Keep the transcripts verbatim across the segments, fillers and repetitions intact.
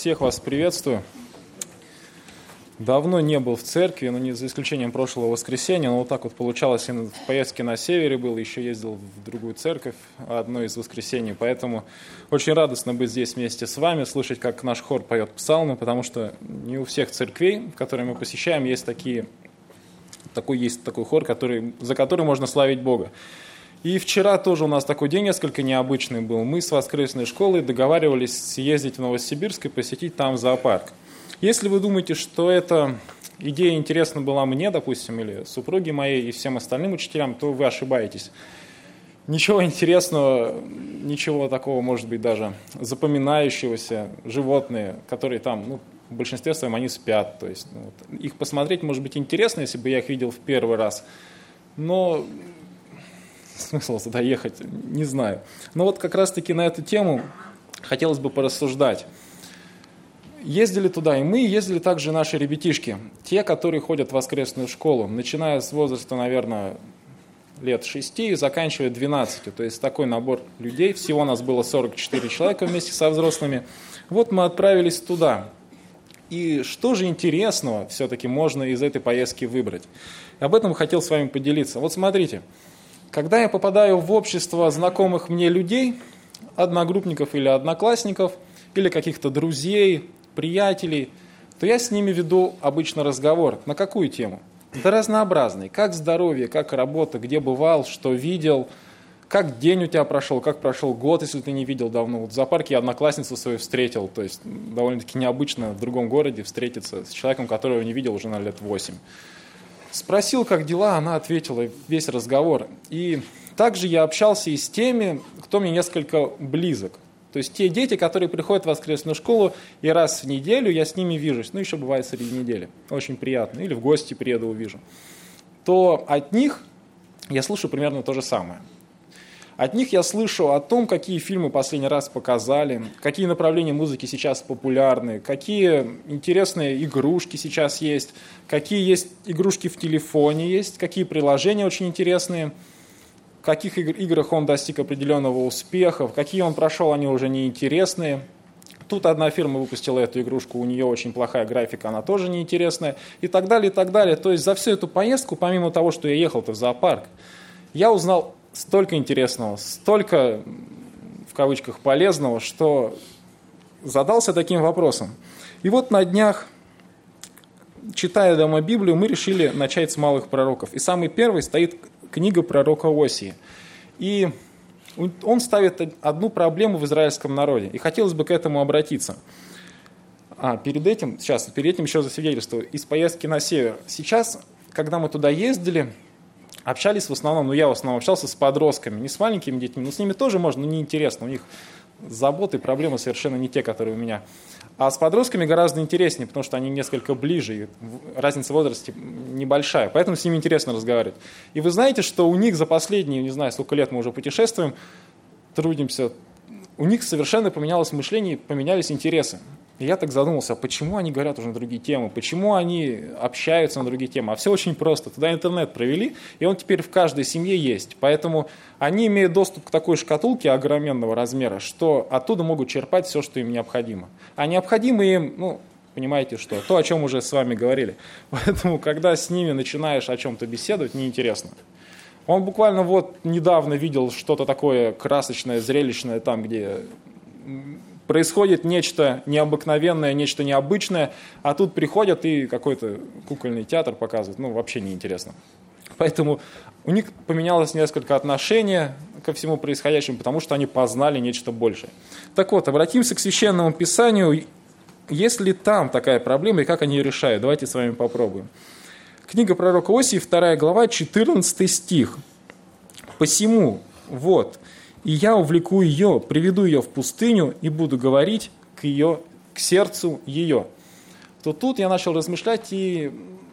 Всех вас приветствую. Давно не был в церкви, но не за исключением прошлого воскресенья, но вот так вот получалось, и в поездке на севере был, еще ездил в другую церковь, одно из воскресений, поэтому очень радостно быть здесь вместе с вами, слышать, как наш хор поет псалмы, потому что не у всех церквей, которые мы посещаем, есть такие, такой, есть такой хор, который, за который можно славить Бога. И вчера тоже у нас такой день несколько необычный был. Мы с воскресной школой договаривались съездить в Новосибирск и посетить там зоопарк. Если вы думаете, что эта идея интересна была мне, допустим, или супруге моей и всем остальным учителям, то вы ошибаетесь. Ничего интересного, ничего такого, может быть, даже запоминающегося. Животные, которые там, ну, в большинстве своем они спят. То есть, ну, вот, их посмотреть может быть интересно, если бы я их видел в первый раз. Но смысл туда ехать, не знаю. Но вот как раз-таки на эту тему хотелось бы порассуждать. Ездили туда и мы, ездили также наши ребятишки, те, которые ходят в воскресную школу, начиная с возраста, наверное, лет шести и заканчивая двенадцатью. То есть такой набор людей, всего нас было сорок четыре человека вместе со взрослыми. Вот мы отправились туда. И что же интересного все-таки можно из этой поездки выбрать? Об этом хотел с вами поделиться. Вот смотрите, когда я попадаю в общество знакомых мне людей, одногруппников или одноклассников, или каких-то друзей, приятелей, то я с ними веду обычно разговор. На какую тему? Да разнообразный. Как здоровье, как работа, где бывал, что видел, как день у тебя прошел, как прошел год, если ты не видел давно. Вот в зоопарке я одноклассницу свою встретил, то есть довольно-таки необычно в другом городе встретиться с человеком, которого не видел уже на лет восемь. Спросил, как дела, она ответила весь разговор. И также я общался и с теми, кто мне несколько близок. То есть те дети, которые приходят в воскресную школу, и раз в неделю я с ними вижусь, ну еще бывает среди недели, очень приятно, или в гости приеду, увижу, то от них я слышу примерно то же самое. От них я слышу о том, какие фильмы последний раз показали, какие направления музыки сейчас популярны, какие интересные игрушки сейчас есть, какие есть игрушки в телефоне есть, какие приложения очень интересные, в каких играх он достиг определенного успеха, какие он прошел, они уже неинтересные. Тут одна фирма выпустила эту игрушку, у нее очень плохая графика, она тоже неинтересная, и так далее, и так далее. То есть за всю эту поездку, помимо того, что я ехал-то в зоопарк, я узнал столько интересного, столько, в кавычках, полезного, что задался таким вопросом. И вот на днях, читая дома Библию, мы решили начать с малых пророков. И самый первый стоит книга пророка Осии. И он ставит одну проблему в израильском народе. И хотелось бы к этому обратиться. А, перед этим, сейчас, перед этим еще засвидетельствую, из поездки на север. Сейчас, когда мы туда ездили, общались в основном, ну я в основном общался с подростками, не с маленькими детьми, но с ними тоже можно, но неинтересно. У них заботы, проблемы совершенно не те, которые у меня. А с подростками гораздо интереснее, потому что они несколько ближе, и разница в возрасте небольшая, поэтому с ними интересно разговаривать. И вы знаете, что у них за последние, не знаю, сколько лет мы уже путешествуем, трудимся, у них совершенно поменялось мышление, поменялись интересы. И я так задумался, почему они говорят уже на другие темы, почему они общаются на другие темы. А все очень просто. Туда интернет провели, и он теперь в каждой семье есть. Поэтому они имеют доступ к такой шкатулке огроменного размера, что оттуда могут черпать все, что им необходимо. А необходимо им, ну, понимаете что, то, о чем уже с вами говорили. Поэтому, когда с ними начинаешь о чем-то беседовать, неинтересно. Он буквально вот недавно видел что-то такое красочное, зрелищное там, где происходит нечто необыкновенное, нечто необычное, а тут приходят и какой-то кукольный театр показывают. Ну, вообще неинтересно. Поэтому у них поменялось несколько отношения ко всему происходящему, потому что они познали нечто большее. Так вот, обратимся к Священному Писанию. Есть ли там такая проблема и как они ее решают? Давайте с вами попробуем. Книга пророка Осии, вторая глава, четырнадцатый стих. «Посему, вот, и я увлеку ее, приведу ее в пустыню и буду говорить к ее, к сердцу ее». То тут я начал размышлять, и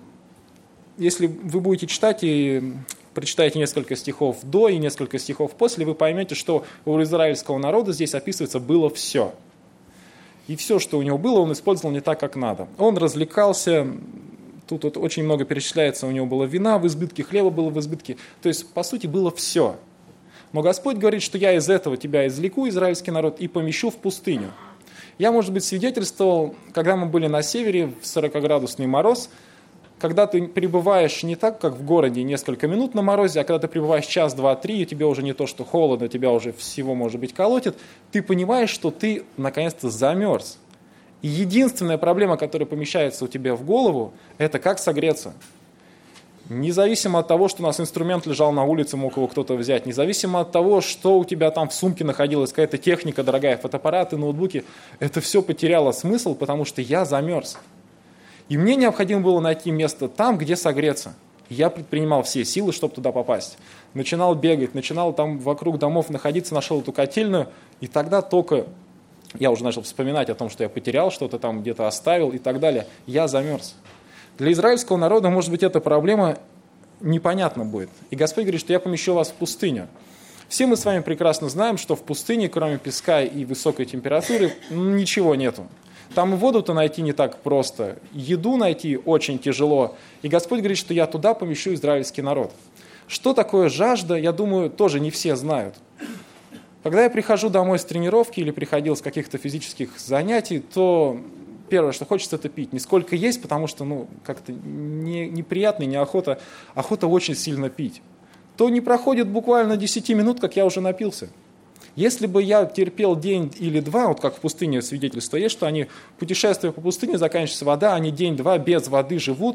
если вы будете читать и прочитаете несколько стихов до и несколько стихов после, вы поймете, что у израильского народа здесь описывается было все. И все, что у него было, он использовал не так, как надо. Он развлекался, тут вот очень много перечисляется, у него было вина в избытке, хлеба было в избытке. То есть, по сути, было все. Но Господь говорит, что я из этого тебя извлеку, израильский народ, и помещу в пустыню. Я, может быть, свидетельствовал, когда мы были на севере в сорокаградусный мороз, когда ты пребываешь не так, как в городе, несколько минут на морозе, а когда ты пребываешь час, два, три, и тебе уже не то, что холодно, тебя уже всего, может быть, колотит, ты понимаешь, что ты, наконец-то, замерз. И единственная проблема, которая помещается у тебя в голову, это как согреться. Независимо от того, что у нас инструмент лежал на улице, мог его кто-то взять, независимо от того, что у тебя там в сумке находилась, какая-то техника дорогая, фотоаппараты, ноутбуки, это все потеряло смысл, потому что я замерз. И мне необходимо было найти место там, где согреться. Я предпринимал все силы, чтобы туда попасть. Начинал бегать, начинал там вокруг домов находиться, нашел эту котельную, и тогда только я уже начал вспоминать о том, что я потерял что-то там, где-то оставил и так далее. Я замерз. Для израильского народа, может быть, эта проблема непонятна будет. И Господь говорит, что я помещу вас в пустыню. Все мы с вами прекрасно знаем, что в пустыне, кроме песка и высокой температуры, ничего нету. Там и воду-то найти не так просто, еду найти очень тяжело. И Господь говорит, что я туда помещу израильский народ. Что такое жажда, я думаю, тоже не все знают. Когда я прихожу домой с тренировки или приходил с каких-то физических занятий, то первое, что хочется, это пить. Не сколько есть, потому что ну, как-то не, неприятно, неохота, охота очень сильно пить. То не проходит буквально десять минут, как я уже напился. Если бы я терпел день или два, вот как в пустыне свидетельство есть, что они, путешествуя по пустыне, заканчивается вода, они день-два без воды живут,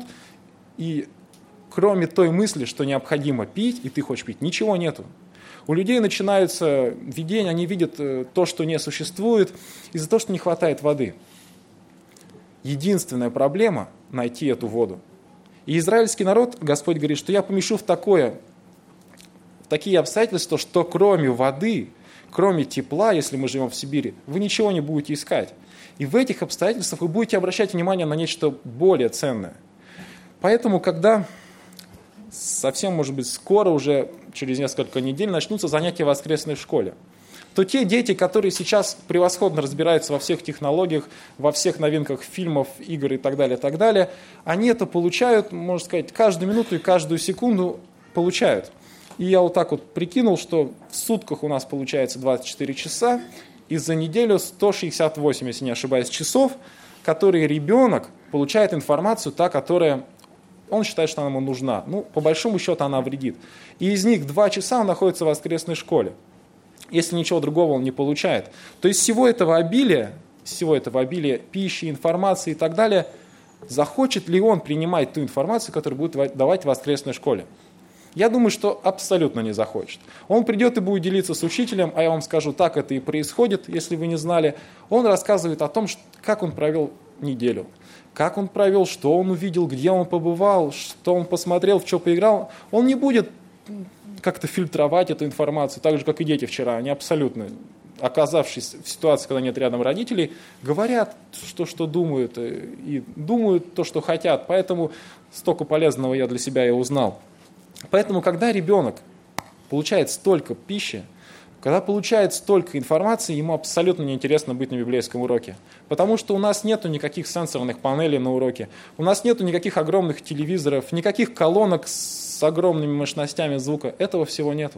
и кроме той мысли, что необходимо пить, и ты хочешь пить, ничего нету. У людей начинаются видения, они видят то, что не существует, из-за того, что не хватает воды. Единственная проблема – найти эту воду. И израильский народ, Господь говорит, что я помещу в, такое, в такие обстоятельства, что кроме воды, кроме тепла, если мы живем в Сибири, вы ничего не будете искать. И в этих обстоятельствах вы будете обращать внимание на нечто более ценное. Поэтому, когда совсем, может быть, скоро, уже через несколько недель, начнутся занятия в воскресной школе, то те дети, которые сейчас превосходно разбираются во всех технологиях, во всех новинках фильмов, игр и так далее, так далее, они это получают, можно сказать, каждую минуту и каждую секунду получают. И я вот так вот прикинул, что в сутках у нас получается двадцать четыре часа, и за неделю сто шестьдесят восемь, если не ошибаюсь, часов, которые ребенок получает информацию, та, которая он считает, что она ему нужна. Ну, по большому счету, она вредит. И из них два часа он находится в воскресной школе. Если ничего другого он не получает. То есть всего этого обилия, всего этого обилия пищи, информации и так далее, захочет ли он принимать ту информацию, которую будет давать в воскресной школе? Я думаю, что абсолютно не захочет. Он придет и будет делиться с учителем, а я вам скажу, так это и происходит, если вы не знали. Он рассказывает о том, как он провел неделю, как он провел, что он увидел, где он побывал, что он посмотрел, в что поиграл. Он не будет как-то фильтровать эту информацию, так же, как и дети вчера. Они абсолютно, оказавшись в ситуации, когда нет рядом родителей, говорят, что, что думают, и думают то, что хотят. Поэтому столько полезного я для себя и узнал. Поэтому, когда ребенок получает столько пищи, когда получает столько информации, ему абсолютно неинтересно быть на библейском уроке. Потому что у нас нету никаких сенсорных панелей на уроке, у нас нету никаких огромных телевизоров, никаких колонок с огромными мощностями звука. Этого всего нету.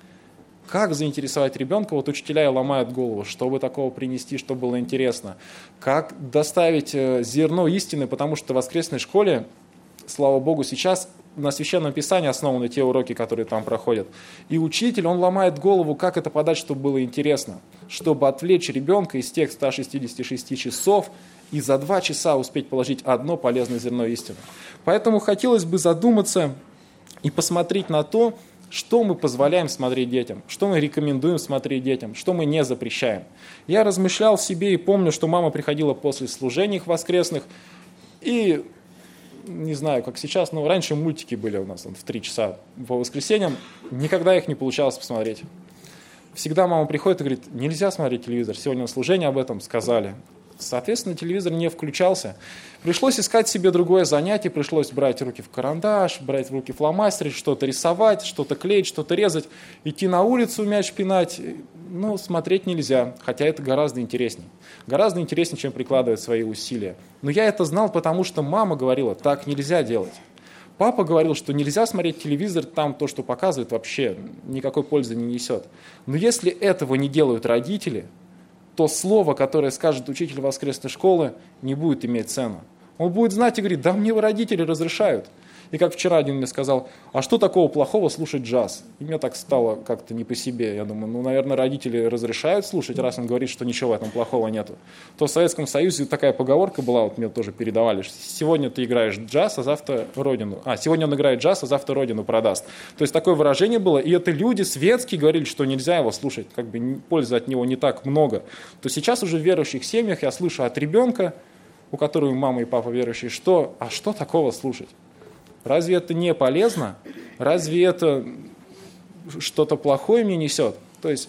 Как заинтересовать ребенка? Вот учителя и ломают голову, чтобы такого принести, чтобы было интересно. Как доставить зерно истины, потому что в воскресной школе, слава Богу, сейчас на Священном Писании основаны те уроки, которые там проходят. И учитель, он ломает голову, как это подать, чтобы было интересно, чтобы отвлечь ребенка из тех ста шестидесяти шести часов и за два часа успеть положить одно полезное зерно истины. Поэтому хотелось бы задуматься и посмотреть на то, что мы позволяем смотреть детям, что мы рекомендуем смотреть детям, что мы не запрещаем. Я размышлял в себе и помню, что мама приходила после служений воскресных и... Не знаю, как сейчас, но раньше мультики были у нас в три часа по воскресеньям. Никогда их не получалось посмотреть. Всегда мама приходит и говорит, нельзя смотреть телевизор. Сегодня на служении об этом сказали. Соответственно, телевизор не включался. Пришлось искать себе другое занятие, пришлось брать руки в карандаш, брать в руки фломастеры, что-то рисовать, что-то клеить, что-то резать, идти на улицу мяч пинать. Ну, смотреть нельзя, хотя это гораздо интереснее. Гораздо интереснее, чем прикладывать свои усилия. Но я это знал, потому что мама говорила, так нельзя делать. Папа говорил, что нельзя смотреть телевизор, там то, что показывают, вообще никакой пользы не несет. Но если этого не делают родители, то слово, которое скажет учитель воскресной школы, не будет иметь цену. Он будет знать и говорить: да мне родители разрешают. И как вчера один мне сказал: а что такого плохого слушать джаз? И мне так стало как-то не по себе. Я думаю, ну, наверное, родители разрешают слушать, раз он говорит, что ничего в этом плохого нету. То в Советском Союзе такая поговорка была, вот мне тоже передавали: сегодня ты играешь джаз, а завтра родину. А, сегодня он играет джаз, а завтра родину продаст. То есть такое выражение было, и это люди светские говорили, что нельзя его слушать, как бы пользы от него не так много. То сейчас уже в верующих семьях я слышу от ребенка, у которого мама и папа верующие, что, а что такого слушать? Разве это не полезно? Разве это что-то плохое мне несет? То есть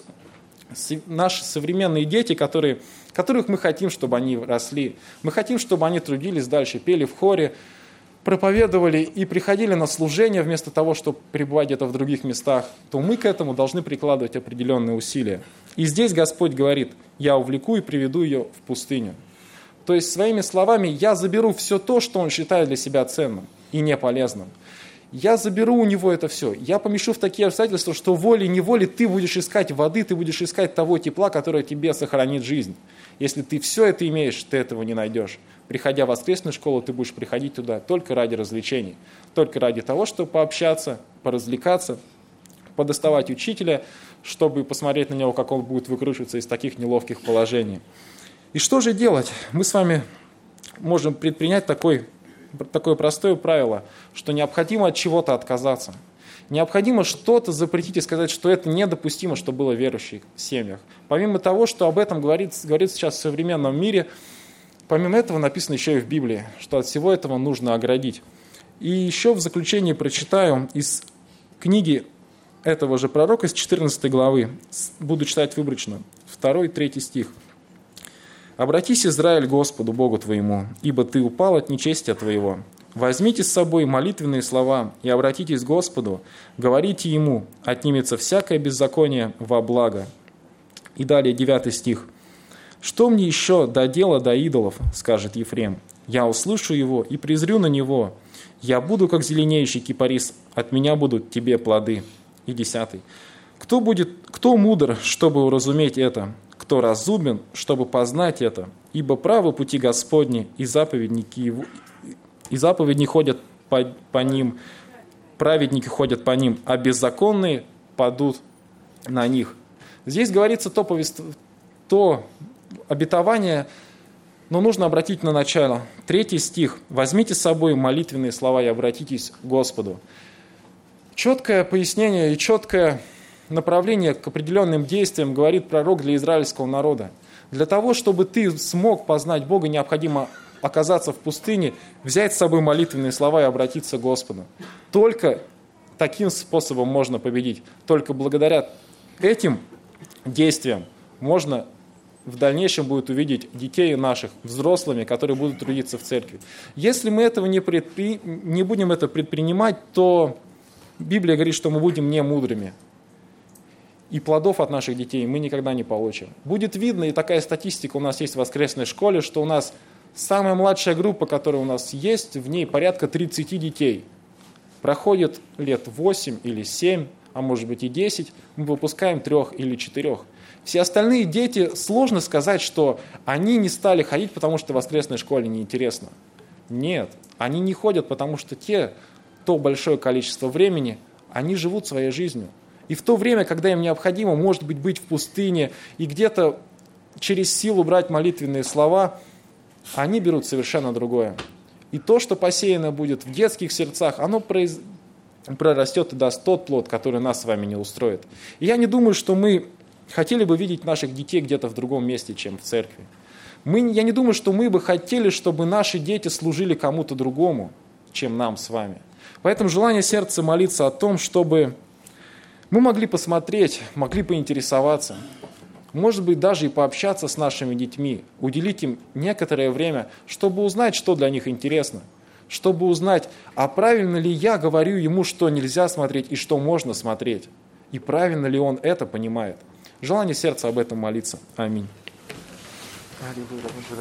наши современные дети, которые, которых мы хотим, чтобы они росли, мы хотим, чтобы они трудились дальше, пели в хоре, проповедовали и приходили на служение вместо того, чтобы пребывать где-то в других местах, то мы к этому должны прикладывать определенные усилия. И здесь Господь говорит: я увлеку и приведу ее в пустыню. То есть своими словами я заберу все то, что он считает для себя ценным и неполезным. Я заберу у него это все. Я помещу в такие обстоятельства, что волей-неволей ты будешь искать воды, ты будешь искать того тепла, которое тебе сохранит жизнь. Если ты все это имеешь, ты этого не найдешь. Приходя в воскресную школу, ты будешь приходить туда только ради развлечений, только ради того, чтобы пообщаться, поразвлекаться, подоставать учителя, чтобы посмотреть на него, как он будет выкручиваться из таких неловких положений. И что же делать? Мы с вами можем предпринять такой, такое простое правило, что необходимо от чего-то отказаться. Необходимо что-то запретить и сказать, что это недопустимо, что было в верующих семьях. Помимо того, что об этом говорит, говорит сейчас в современном мире, помимо этого написано еще и в Библии, что от всего этого нужно оградить. И еще в заключении прочитаю из книги этого же пророка, из четырнадцатой главы, буду читать выборочно, второй, третий стих. «Обратись, Израиль, Господу, Богу твоему, ибо ты упал от нечестия твоего. Возьмите с собой молитвенные слова и обратитесь к Господу, говорите Ему, отнимется всякое беззаконие во благо». И далее девятый стих. «Что мне еще до дела до идолов, скажет Ефрем, я услышу его и презрю на него. Я буду, как зеленеющий кипарис, от меня будут тебе плоды». И десятый. «Кто будет, кто мудр, чтобы уразуметь это? Кто разумен, чтобы познать это? Ибо правы пути Господни, и заповедники его, и заповеди ходят по, по ним, праведники ходят по ним, а беззаконные падут на них». Здесь говорится то, повест... то обетование, но нужно обратить на начало. Третий стих. «Возьмите с собой молитвенные слова и обратитесь к Господу». Четкое пояснение и четкое направление к определенным действиям говорит пророк для израильского народа. Для того, чтобы ты смог познать Бога, необходимо оказаться в пустыне, взять с собой молитвенные слова и обратиться к Господу. Только таким способом можно победить. Только благодаря этим действиям можно в дальнейшем будет увидеть детей наших взрослыми, которые будут трудиться в церкви. Если мы этого не, предпри... не будем это предпринимать, то Библия говорит, что мы будем не мудрыми. И плодов от наших детей мы никогда не получим. Будет видно, и такая статистика у нас есть в воскресной школе, что у нас самая младшая группа, которая у нас есть, в ней порядка тридцать детей. Проходит лет восемь или семь, а может быть и десять, мы выпускаем трех или четырех. Все остальные дети, сложно сказать, что они не стали ходить, потому что в воскресной школе неинтересно. Нет, они не ходят, потому что те, то большое количество времени, они живут своей жизнью. И в то время, когда им необходимо, может быть, быть в пустыне и где-то через силу брать молитвенные слова, они берут совершенно другое. И то, что посеяно будет в детских сердцах, оно произ... прорастет и даст тот плод, который нас с вами не устроит. И я не думаю, что мы хотели бы видеть наших детей где-то в другом месте, чем в церкви. Мы, я не думаю, что мы бы хотели, чтобы наши дети служили кому-то другому, чем нам с вами. Поэтому желание сердца молиться о том, чтобы мы могли посмотреть, могли поинтересоваться, может быть, даже и пообщаться с нашими детьми, уделить им некоторое время, чтобы узнать, что для них интересно, чтобы узнать, а правильно ли я говорю ему, что нельзя смотреть и что можно смотреть, и правильно ли он это понимает. Желание сердца об этом молиться. Аминь.